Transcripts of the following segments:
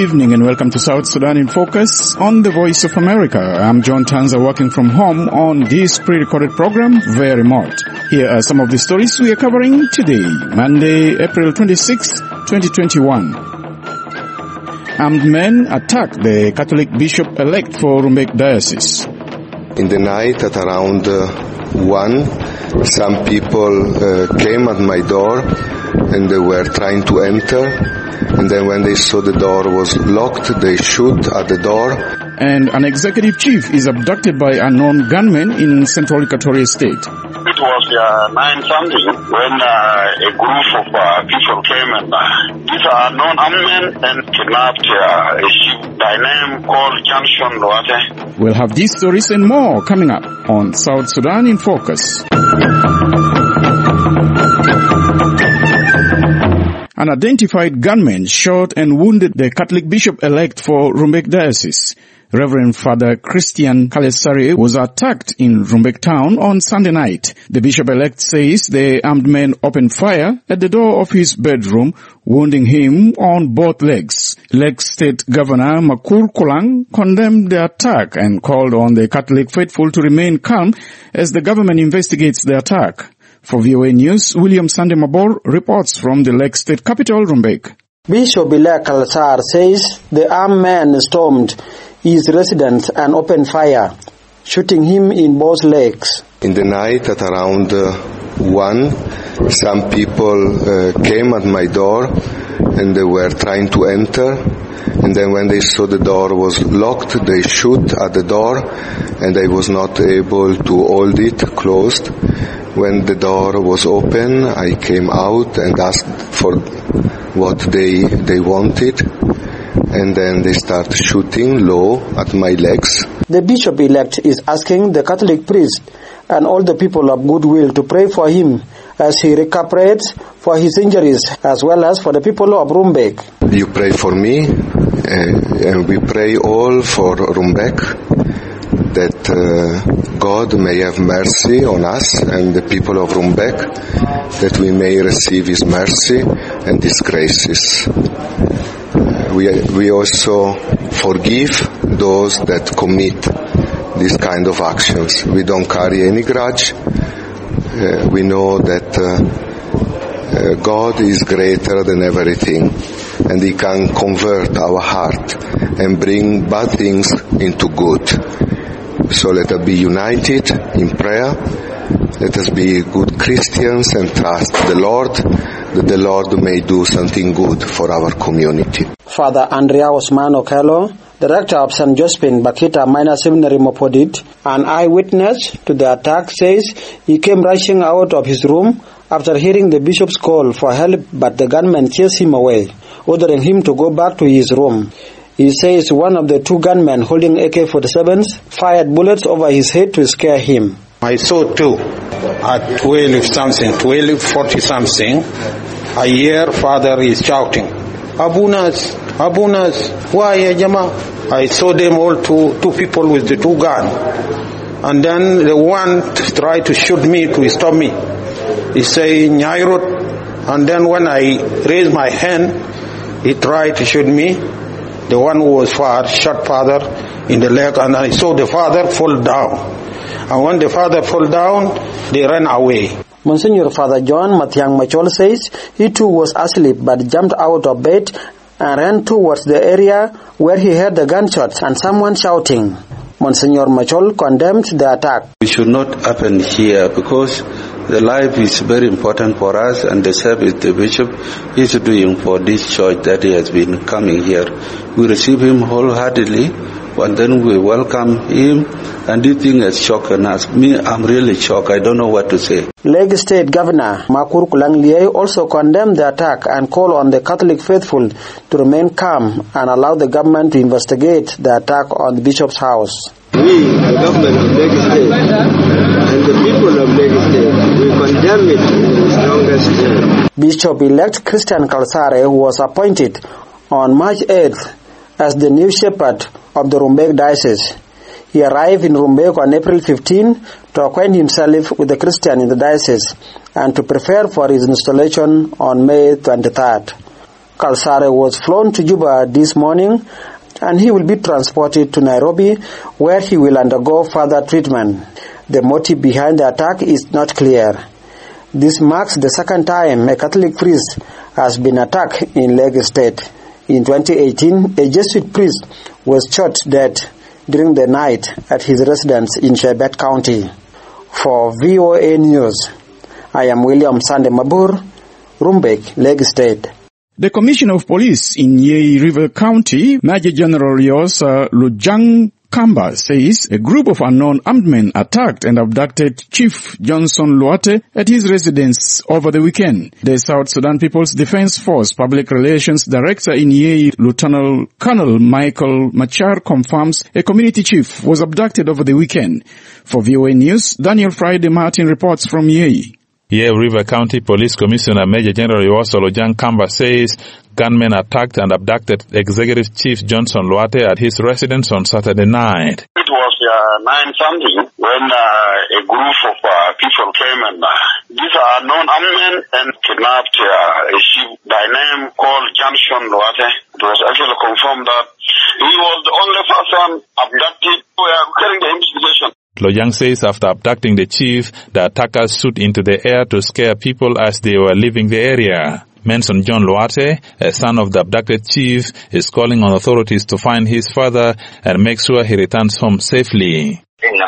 evening and welcome to South Sudan in Focus on the Voice of America. I'm John Tanza working from home on this pre-recorded program via remote. Here are some of the stories we are covering today, Monday, April 26, 2021. Armed men attack the Catholic bishop-elect for Rumbek Diocese. In the night at around 1, some people came at my door and they were trying to enter. And then when they saw the door was locked, they shoot at the door. And an executive chief is abducted by unknown gunmen in Central Equatoria State. It was 9 something when a group of people came and these are unknown men and kidnapped a ship by name called Junction Loate. We'll have these stories and more coming up on South Sudan in Focus. Unidentified gunmen shot and wounded the Catholic bishop-elect for Rumbek Diocese. Reverend Father Christian Kalesari was attacked in Rumbek town on Sunday night. The bishop-elect says the armed men opened fire at the door of his bedroom, wounding him on both legs. Lake State Governor Makur Kulang condemned the attack and called on the Catholic faithful to remain calm as the government investigates the attack. For VOA News, William Sande Mabor reports from the Lake State capital, Rumbek. Bishop-elect Kalsar says the armed men stormed his residence and opened fire, shooting him in both legs. In the night at around 1, some people came at my door and they were trying to enter. And then when they saw the door was locked, they shoot at the door and I was not able to hold it closed. When the door was open, I came out and asked for what they wanted. And then they start shooting low at my legs. The bishop-elect is asking the Catholic priest and all the people of goodwill to pray for him as he recuperates for his injuries as well as for the people of Rumbek. You pray for me and we pray all for Rumbek that God may have mercy on us and the people of Rumbek, that we may receive His mercy and His graces. We also forgive those that commit these kind of actions. We don't carry any grudge. We know that God is greater than everything and He can convert our heart and bring bad things into good. So let us be united in prayer. Let us be good Christians and trust the Lord, that the Lord may do something good for our community. Father Andrea Osman Okello, Director of St. Josephine Bakita Minor Seminary Mopodit, an eyewitness to the attack, says he came rushing out of his room after hearing the bishop's call for help, but the gunmen chased him away, ordering him to go back to his room. He says one of the two gunmen holding AK-47s fired bullets over his head to scare him. I saw two at 12:40 something. I hear father is shouting, Abunas, why ya Jama? I saw them all two people with the two guns. And then the one tried to shoot me, to stop me. He say, Nyairot. And then when I raised my hand, he tried to shoot me. The one who was fired shot father in the leg, and I saw the father fall down. And when the father fell down, they ran away. Monsignor Father John Mathiang Machol says he too was asleep but jumped out of bed and ran towards the area where he heard the gunshots and someone shouting. Monsignor Machol condemned the attack. It should not happen here because the life is very important for us and the service the bishop is doing for this church that he has been coming here. We receive him wholeheartedly and then we welcome him, and this thing has shocked us. Me, I'm really shocked. I don't know what to say. Lake State Governor Makur Kulang also condemned the attack and called on the Catholic faithful to remain calm and allow the government to investigate the attack on the bishop's house. We, the government of Lake State, and the people of Lake State, we condemn it in the strongest terms. Bishop-elect Christian Kalsare was appointed on March 8th as the new shepherd of the Rumbek Diocese. He arrived in Rumbek on April 15 to acquaint himself with the Christian in the diocese and to prepare for his installation on May 23rd. Kalsare was flown to Juba this morning and he will be transported to Nairobi where he will undergo further treatment. The motive behind the attack is not clear. This marks the second time a Catholic priest has been attacked in Lagos State. In 2018, a Jesuit priest was shot dead during the night at his residence in Chebet County. For VOA News, I am William Sande Mabur, Rumbek, Lagos State. The Commissioner of Police in Yei River County, Major General Yosa Lojang Kamba, says a group of unknown armed men attacked and abducted Chief Johnson Luate at his residence over the weekend. The South Sudan People's Defense Force Public Relations Director in Yei, Lieutenant Colonel Michael Machar, confirms a community chief was abducted over the weekend. For VOA News, Daniel Friday Martin reports from Yei. Yei River County Police Commissioner Major General Yosa Lojang Kamba says gunmen attacked and abducted Executive Chief Johnson Luate at his residence on Saturday night. It was 9 something when a group of people came and these are known armed men and kidnapped a chief by name called Johnson Luate. It was actually confirmed that he was the only person abducted. We are carrying the investigation. Lojang says after abducting the chief, the attackers shoot into the air to scare people as they were leaving the area. Manson John Luate, a son of the abducted chief, is calling on authorities to find his father and make sure he returns home safely.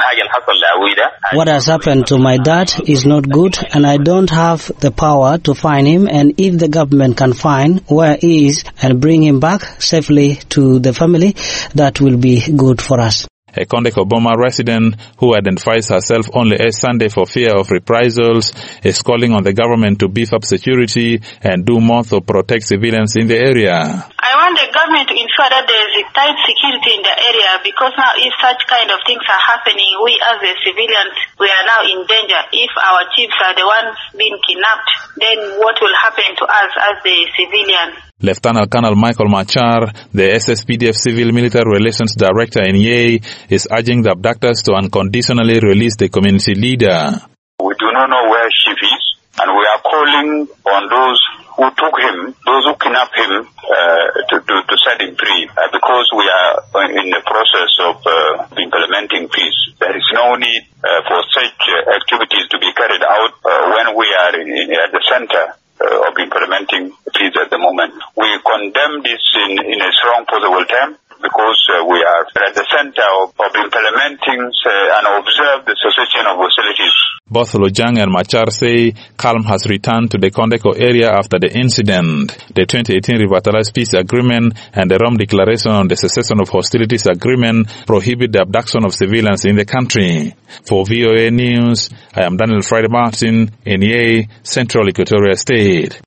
What has happened to my dad is not good, and I don't have the power to find him, and if the government can find where he is and bring him back safely to the family, that will be good for us. A Kondeko-Boma resident who identifies herself only as Sunday for fear of reprisals is calling on the government to beef up security and do more to protect civilians in the area. I want the government to ensure that there is tight security in the area, because now if such kind of things are happening, we as the civilians, we are now in danger. If our chiefs are the ones being kidnapped, then what will happen to us as the civilians? Lieutenant Colonel Michael Machar, the SSPDF Civil Military Relations Director in Yei, is urging the abductors to unconditionally release the community leader. We do not know where Chief is, and we are calling on those who took him, those who kidnapped him, to set him free, because we are in the process of implementing peace. There is no need for such activities to be carried out when we are at the center of implementing peace at the moment. We condemn this in a strong possible term, because we are at the center of implementing and observe the cessation of hostilities. Both Lojang and Machar say calm has returned to the Kondeko area after the incident. The 2018 Revitalized Peace Agreement and the Rome Declaration on the Cessation of Hostilities Agreement prohibit the abduction of civilians in the country. For VOA News, I am Daniel Friday Martin in Yei, Central Equatoria State.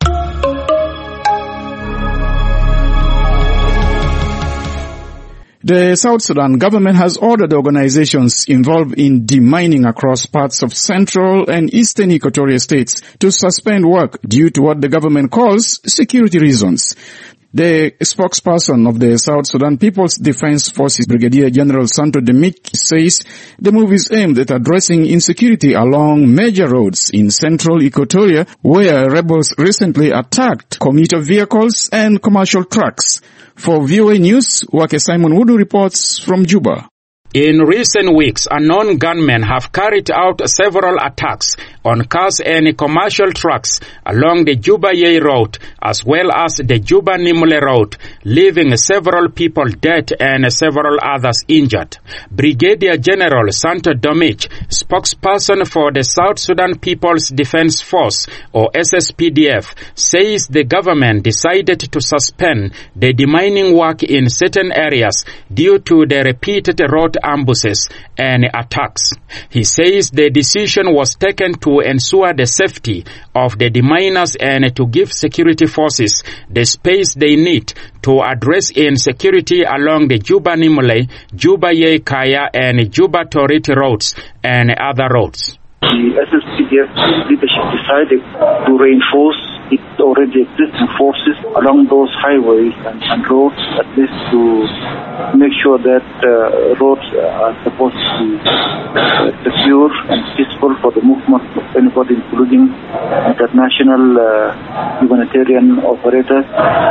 The South Sudan government has ordered organizations involved in demining across parts of central and eastern Equatoria states to suspend work due to what the government calls security reasons. The spokesperson of the South Sudan People's Defense Forces, Brigadier General Santo Demich, says the move is aimed at addressing insecurity along major roads in central Equatoria, where rebels recently attacked commuter vehicles and commercial trucks. For VOA News, Wake Simon Wudu reports from Juba. In recent weeks, unknown gunmen have carried out several attacks on cars and commercial trucks along the Juba-Yei road as well as the Juba-Nimule road, leaving several people dead and several others injured. Brigadier General Santo Domich, spokesperson for the South Sudan People's Defense Force, or SSPDF, says the government decided to suspend the demining work in certain areas due to the repeated road ambushes and attacks. He says the decision was taken to ensure the safety of the deminers and to give security forces the space they need to address insecurity along the Juba-Nimule, Juba-Yei Kaya and Juba-Toriti roads and other roads. The SSPDF leadership decided to reinforce its already existing forces along those highways and roads, at least to make sure that roads are supposed to be secure and peaceful for the movement of anybody, including international international humanitarian operators,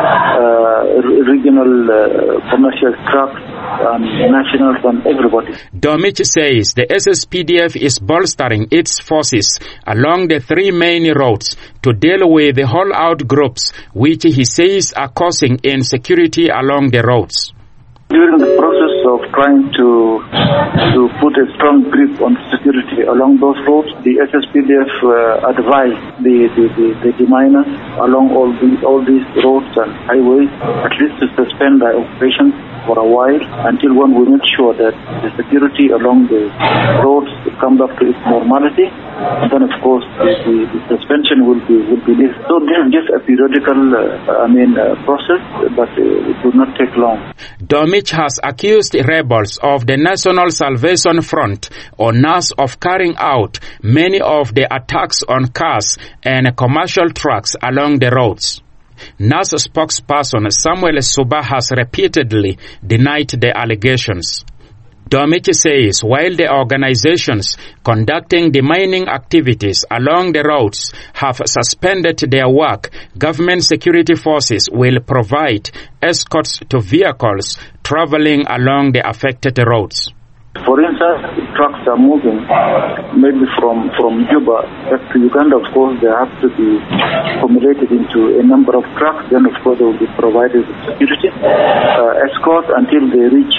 regional commercial trucks, nationals, and everybody. Domich says the SSPDF is bolstering its forces along the three main roads to deal with the haul-out groups, which he says are causing insecurity along the roads. During the process of trying to put a strong grip on security along those roads, the SSPDF advised the miners along all these roads and highways at least to suspend their operations for a while until one will make sure that the security along the roads come back to its normality. And then, of course, the suspension will be lifted. So this is just a periodical process, but it will not take long. Domich has accused rebels of the National Salvation Front, or NAS, of carrying out many of the attacks on cars and commercial trucks along the roads. NAS spokesperson Samuel Suba has repeatedly denied the allegations. Domich says while the organizations conducting the mining activities along the roads have suspended their work, government security forces will provide escorts to vehicles traveling along the affected roads. For instance, trucks are moving maybe from Juba back to Uganda. Of course, they have to be accumulated into a number of trucks. Then, of course, they will be provided with security escort until they reach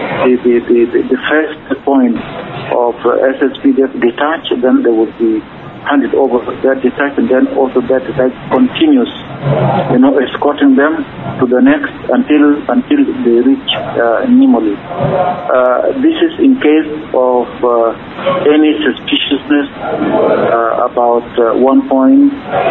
the first point of SSPDF detach. Then they will be handed over to that detach, and then also that detach continues, escorting them to the next until they reach Nimoli. This is in case of any suspiciousness about one point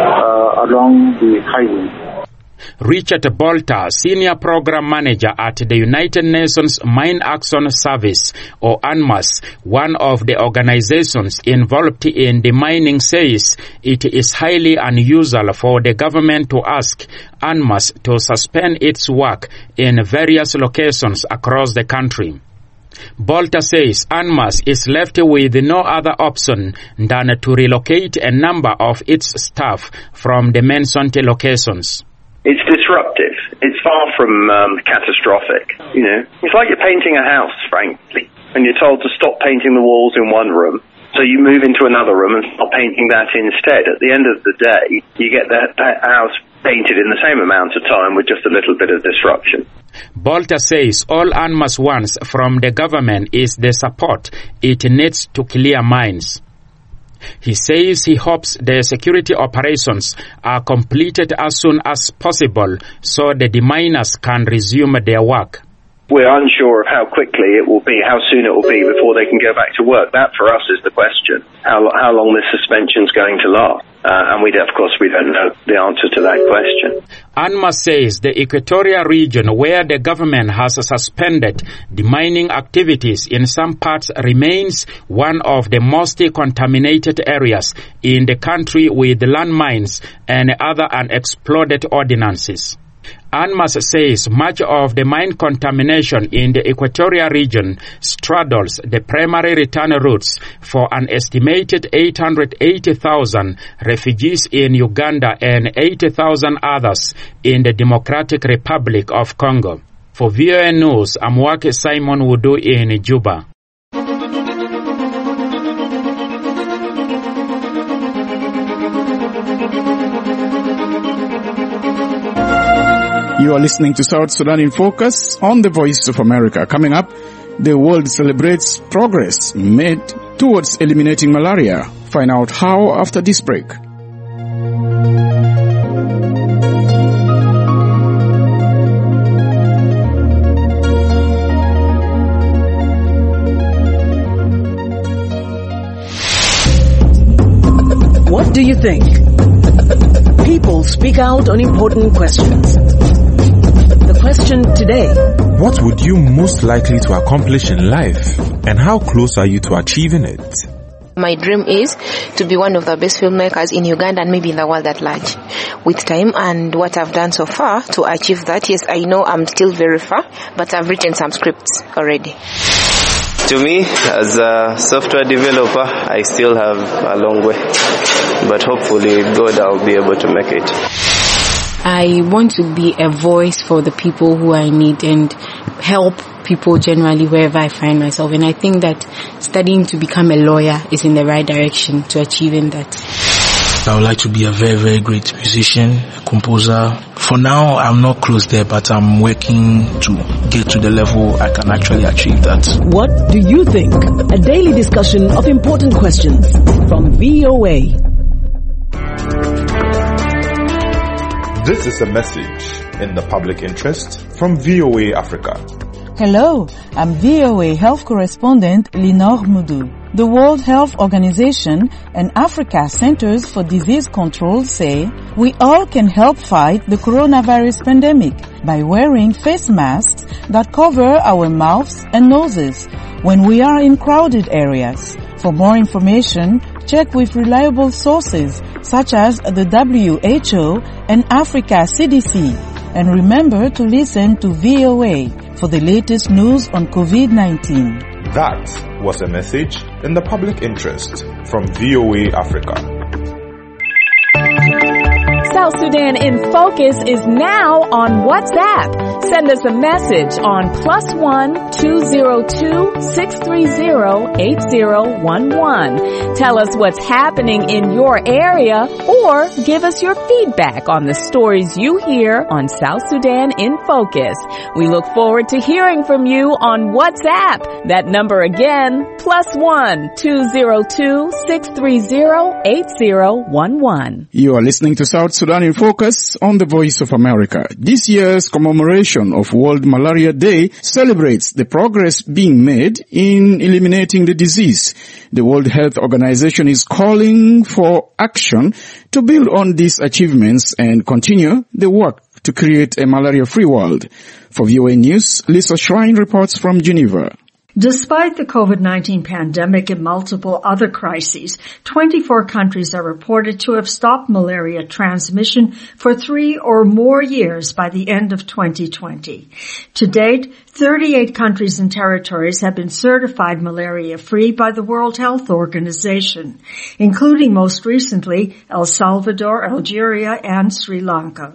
along the highway. Richard Bolter, Senior Program Manager at the United Nations Mine Action Service, or UNMAS, one of the organizations involved in the mining, says it is highly unusual for the government to ask UNMAS to suspend its work in various locations across the country. Bolter says UNMAS is left with no other option than to relocate a number of its staff from the mentioned locations. It's disruptive. It's far from catastrophic. It's like you're painting a house, frankly, and you're told to stop painting the walls in one room, so you move into another room and start painting that instead. At the end of the day, you get that house painted in the same amount of time with just a little bit of disruption. Bolter says all UNMAS wants from the government is the support it needs to clear mines. He says he hopes the security operations are completed as soon as possible so the deminers can resume their work. We're unsure of how quickly it will be, how soon it will be before they can go back to work. That for us is the question. How long this suspension is going to last. And we don't know the answer to that question. UNMAS says the Equatorial region, where the government has suspended the mining activities in some parts, remains one of the most contaminated areas in the country with landmines and other unexploded ordnances. UNMAS says much of the mine contamination in the Equatorial region straddles the primary return routes for an estimated 880,000 refugees in Uganda and 80,000 others in the Democratic Republic of Congo. For VOA News, I'm Wake Simon Wudu in Juba. You are listening to South Sudan in Focus on the Voice of America. Coming up, the world celebrates progress made towards eliminating malaria. Find out how after this break. What do you think? People speak out on important questions. The question today: what would you most likely to accomplish in life, and how close are you to achieving it? My dream is to be one of the best filmmakers in Uganda and maybe in the world at large. With time and what I've done so far to achieve that, yes, I know I'm still very far, but I've written some scripts already. To me, as a software developer, I still have a long way. But hopefully, with God, I'll be able to make it. I want to be a voice for the people who I need and help people generally wherever I find myself. And I think that studying to become a lawyer is in the right direction to achieving that. I would like to be a very, very great musician, a composer. For now, I'm not close there, but I'm working to get to the level I can actually achieve that. What do you think? A daily discussion of important questions from VOA. This is a message in the public interest from VOA Africa. Hello, I'm VOA Health Correspondent Linor Mudu. The World Health Organization and Africa Centers for Disease Control say we all can help fight the coronavirus pandemic by wearing face masks that cover our mouths and noses when we are in crowded areas. For more information, check with reliable sources such as the WHO and Africa CDC. And remember to listen to VOA for the latest news on COVID-19. That was a message in the public interest from VOA Africa. South Sudan in Focus is now on WhatsApp. Send us a message on +1 202 630 8011. Tell us what's happening in your area or give us your feedback on the stories you hear on South Sudan in Focus. We look forward to hearing from you on WhatsApp. That number again, +1 202 630 8011. You are listening to South Sudan in Focus on the Voice of America. This year's commemoration of World Malaria Day celebrates the progress being made in eliminating the disease. The World Health Organization is calling for action to build on these achievements and continue the work to create a malaria-free world. For VOA News, Lisa Schrein reports from Geneva. Despite the COVID-19 pandemic and multiple other crises, 24 countries are reported to have stopped malaria transmission for 3 or more years by the end of 2020. To date, 38 countries and territories have been certified malaria-free by the World Health Organization, including most recently El Salvador, Algeria, and Sri Lanka.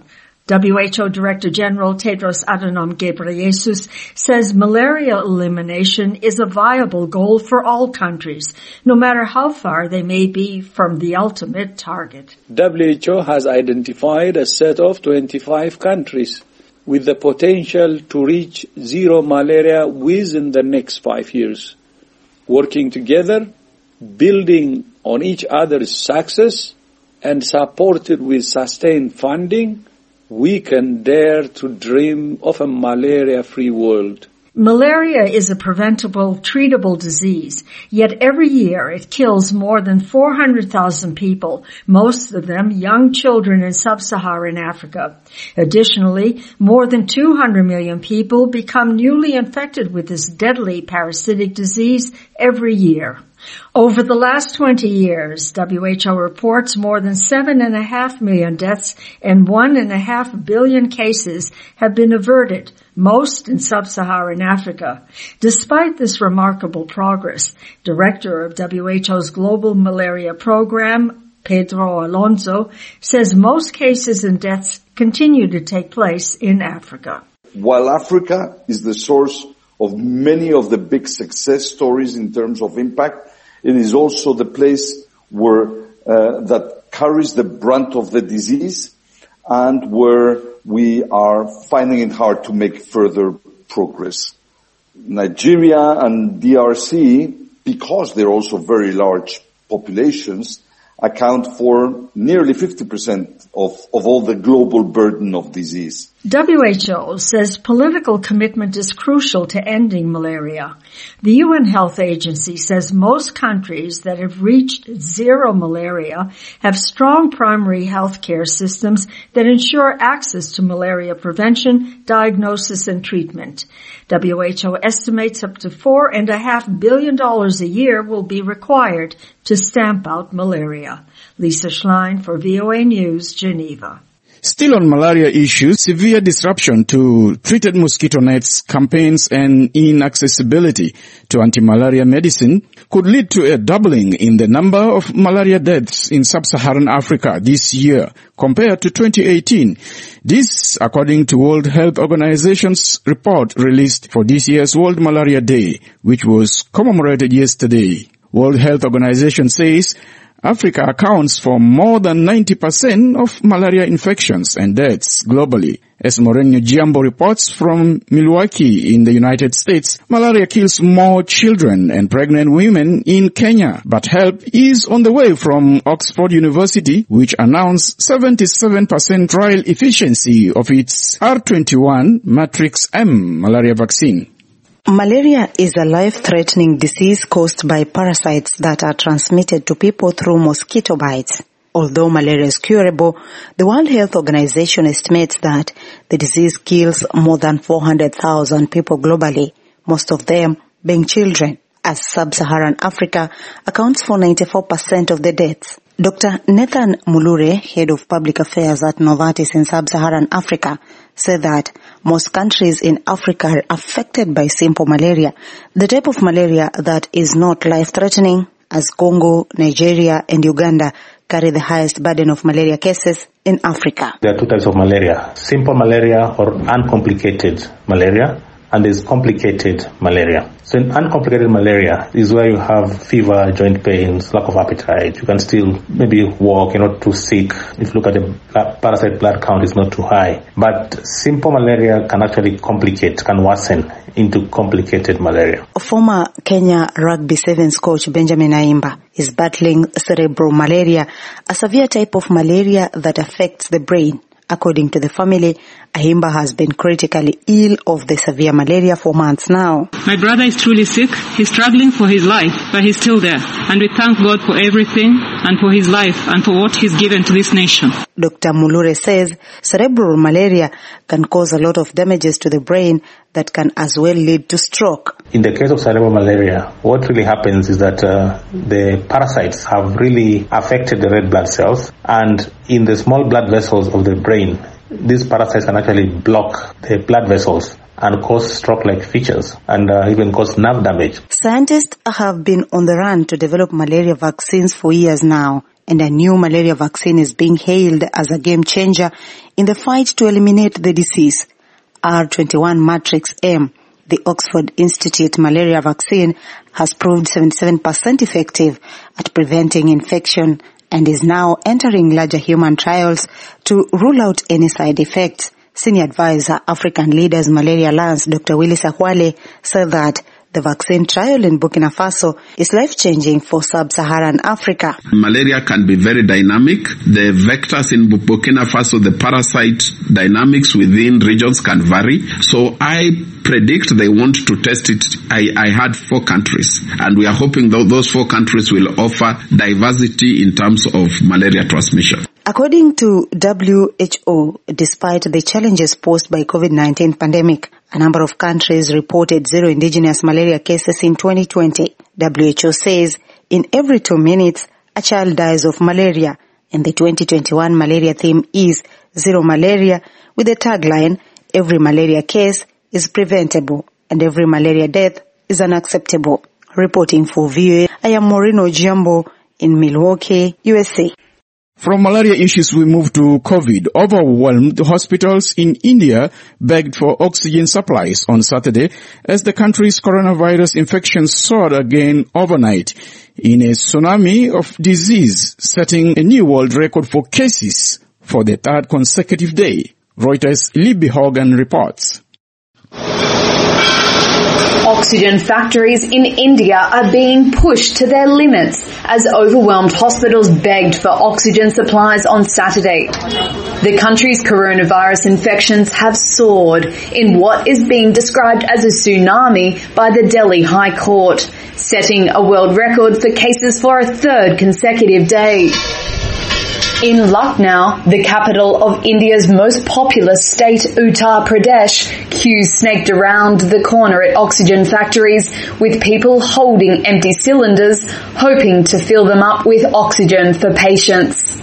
WHO Director General Tedros Adhanom Ghebreyesus says malaria elimination is a viable goal for all countries, no matter how far they may be from the ultimate target. WHO has identified a set of 25 countries with the potential to reach zero malaria within the next 5 years. Working together, building on each other's success, and supported with sustained funding, we can dare to dream of a malaria-free world. Malaria is a preventable, treatable disease, yet every year it kills more than 400,000 people, most of them young children in sub-Saharan Africa. Additionally, more than 200 million people become newly infected with this deadly parasitic disease every year. Over the last 20 years, WHO reports more than 7.5 million deaths and 1.5 billion cases have been averted, most in sub-Saharan Africa. Despite this remarkable progress, Director of WHO's Global Malaria Program, Pedro Alonso, says most cases and deaths continue to take place in Africa. While Africa is the source of many of the big success stories in terms of impact, it is also the place where that carries the brunt of the disease and where we are finding it hard to make further progress. Nigeria and DRC, because they're also very large populations, account for nearly 50% of all the global burden of disease. WHO says political commitment is crucial to ending malaria. The UN Health Agency says most countries that have reached zero malaria have strong primary health care systems that ensure access to malaria prevention, diagnosis, and treatment. WHO estimates up to $4.5 billion a year will be required to stamp out malaria. Lisa Schlein for VOA News, Geneva. Still on malaria issues, severe disruption to treated mosquito nets, campaigns and inaccessibility to anti-malaria medicine could lead to a doubling in the number of malaria deaths in sub-Saharan Africa this year compared to 2018. This, according to World Health Organization's report released for this year's World Malaria Day, which was commemorated yesterday. World Health Organization says Africa accounts for more than 90% of malaria infections and deaths globally. As Moreno Giambo reports from Milwaukee in the United States, malaria kills more children and pregnant women in Kenya, but help is on the way from Oxford University, which announced 77% trial efficiency of its R21 Matrix M malaria vaccine. Malaria is a life-threatening disease caused by parasites that are transmitted to people through mosquito bites. Although malaria is curable, the World Health Organization estimates that the disease kills more than 400,000 people globally, most of them being children, as sub-Saharan Africa accounts for 94% of the deaths. Dr. Nathan Mulure, head of public affairs at Novartis in sub-Saharan Africa, said that most countries in Africa are affected by simple malaria, the type of malaria that is not life-threatening, as Congo, Nigeria, and Uganda carry the highest burden of malaria cases in Africa. There are two types of malaria, simple malaria or uncomplicated malaria, and there's complicated malaria. So in uncomplicated malaria is where you have fever, joint pains, lack of appetite. You can still maybe walk, you're not too sick. If you look at the parasite blood count, it's not too high. But simple malaria can actually can worsen into complicated malaria. Former Kenya Rugby Sevens coach Benjamin Aimba is battling cerebral malaria, a severe type of malaria that affects the brain. According to the family, Ahimba has been critically ill of the severe malaria for months now. My brother is truly sick. He's struggling for his life, but he's still there. And we thank God for everything and for his life and for what he's given to this nation. Dr. Mulure says cerebral malaria can cause a lot of damages to the brain that can as well lead to stroke. In the case of cerebral malaria, what really happens is that the parasites have really affected the red blood cells, and in the small blood vessels of the brain, these parasites can actually block the blood vessels and cause stroke-like features and even cause nerve damage. Scientists have been on the run to develop malaria vaccines for years now, and a new malaria vaccine is being hailed as a game changer in the fight to eliminate the disease. R21 Matrix M, the Oxford Institute malaria vaccine, has proved 77% effective at preventing infection and is now entering larger human trials to rule out any side effects. Senior advisor, African Leaders Malaria Alliance, Dr. Willis Akwale, said that the vaccine trial in Burkina Faso is life-changing for sub-Saharan Africa. Malaria can be very dynamic. The vectors in Burkina Faso, the parasite dynamics within regions can vary. So I predict they want to test it. I had 4 countries, and we are hoping that those 4 countries will offer diversity in terms of malaria transmission. According to WHO, despite the challenges posed by COVID-19 pandemic, a number of countries reported 0 indigenous malaria cases in 2020. WHO says in every 2 minutes, a child dies of malaria, and the 2021 malaria theme is Zero Malaria, with the tagline, every malaria case is preventable and every malaria death is unacceptable. Reporting for VOA, I am Moreno Giambo in Milwaukee, USA. From malaria issues, we move to COVID. Overwhelmed hospitals in India begged for oxygen supplies on Saturday as the country's coronavirus infections soared again overnight in a tsunami of disease, setting a new world record for cases for the 3rd consecutive day. Reuters' Libby Hogan reports. Oxygen factories in India are being pushed to their limits as overwhelmed hospitals begged for oxygen supplies on Saturday. The country's coronavirus infections have soared in what is being described as a tsunami by the Delhi High Court, setting a world record for cases for a 3rd consecutive day. In Lucknow, the capital of India's most populous state, Uttar Pradesh, queues snaked around the corner at oxygen factories with people holding empty cylinders, hoping to fill them up with oxygen for patients.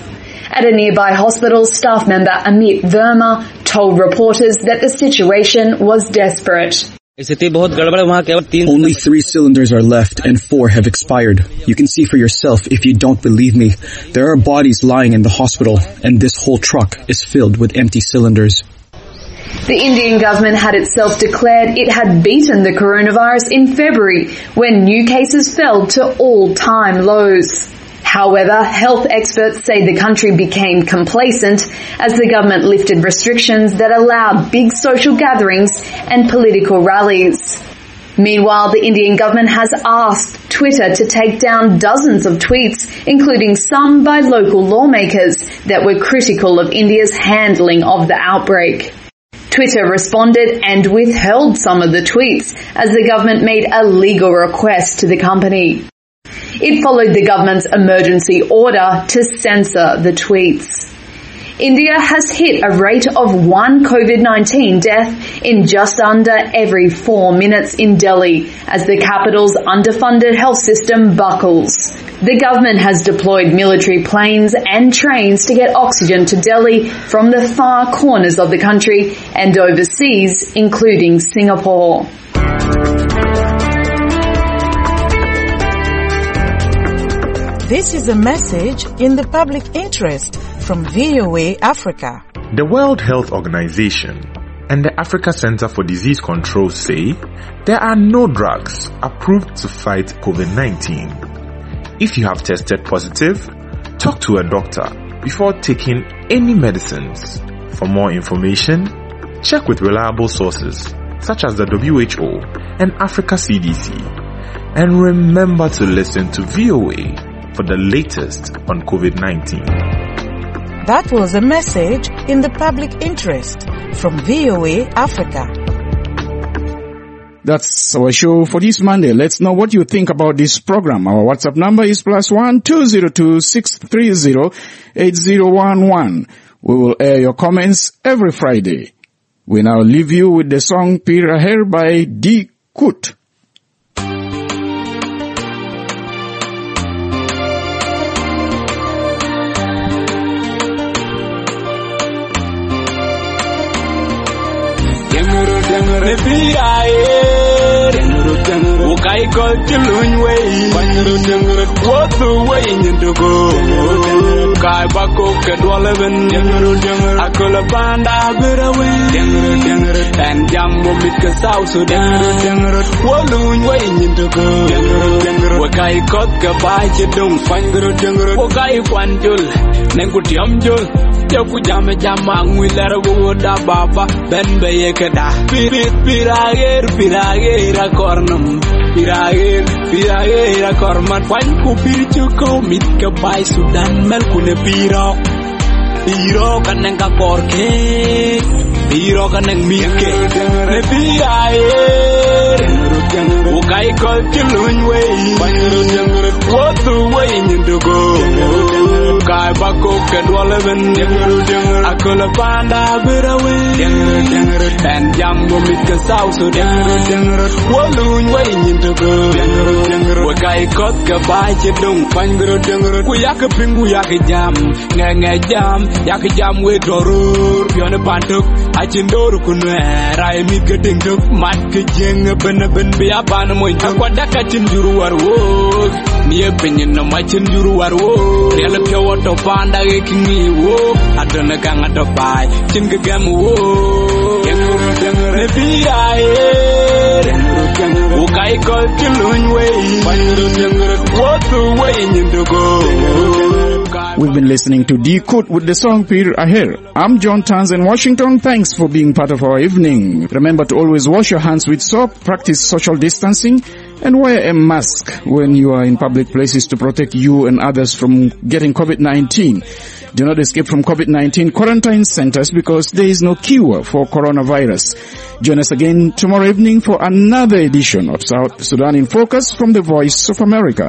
At a nearby hospital, staff member Amit Verma told reporters that the situation was desperate. Only 3 cylinders are left and 4 have expired. You can see for yourself if you don't believe me. There are bodies lying in the hospital and this whole truck is filled with empty cylinders. The Indian government had itself declared it had beaten the coronavirus in February when new cases fell to all-time lows. However, health experts say the country became complacent as the government lifted restrictions that allowed big social gatherings and political rallies. Meanwhile, the Indian government has asked Twitter to take down dozens of tweets, including some by local lawmakers that were critical of India's handling of the outbreak. Twitter responded and withheld some of the tweets as the government made a legal request to the company. It followed the government's emergency order to censor the tweets. India has hit a rate of 1 COVID-19 death in just under every 4 minutes in Delhi as the capital's underfunded health system buckles. The government has deployed military planes and trains to get oxygen to Delhi from the far corners of the country and overseas, including Singapore. This is a message in the public interest from VOA Africa. The World Health Organization and the Africa Center for Disease Control say there are no drugs approved to fight COVID-19. If you have tested positive, talk to a doctor before taking any medicines. For more information, check with reliable sources such as the WHO and Africa CDC. And remember to listen to VOA for the latest on COVID-19. That was a message in the public interest from VOA Africa. That's our show for this Monday. Let's know what you think about this program. Our WhatsApp number is +1 202 630 8011. We will air your comments every Friday. We now leave you with the song Pir Aher by D. Kut. Ukai go chilun way, what the way in to go? Kai bako kedwaleven, akola banda biraway, and jambo mitka south so walun way in to go. Wakai kot kabai chidung, wakai kwanjul, nenkutiamjul. Jaku jame jama ngwilera woda baba ben beye kada pirager akornum pirager akorman kwan ku pirchuko mit ka bai Sudan mel kune piro kaneng ka korke piro kaneng mirke ne pirager ukai kol kilun way what the way in go kai bako kedwaleven akola panda biraway and jambo mitka south so walun way into go wakai kot ka bai chedung pangro ku yak pingu yak jam nge jam we dorur yone pantuk achindoru kunwe rai mi gedeng duk mat ke jeng ben biya ban moy kwada ka chinjuru warwo niye penyen no machin juru warwo rele pyo to panda ke kingi wo adana kanga to pai chinga gam wo ukai ko chilun way what the way in to go. We've been listening to D. Kut with the song Pir Aher. I'm John Tanz in Washington. Thanks for being part of our evening. Remember to always wash your hands with soap, practice social distancing, and wear a mask when you are in public places to protect you and others from getting COVID-19. Do not escape from COVID-19 quarantine centers because there is no cure for coronavirus. Join us again tomorrow evening for another edition of South Sudan in Focus from the Voice of America.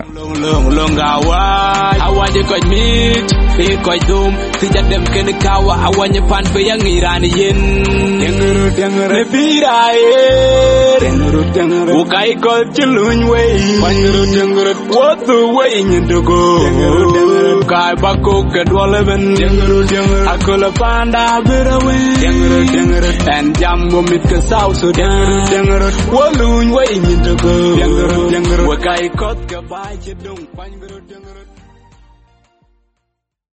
What the way in to go? kai bako kedwaleven akola panda birawe and jambo mit ka sauso wolun way nyinto ko wakai kot ka ba chedong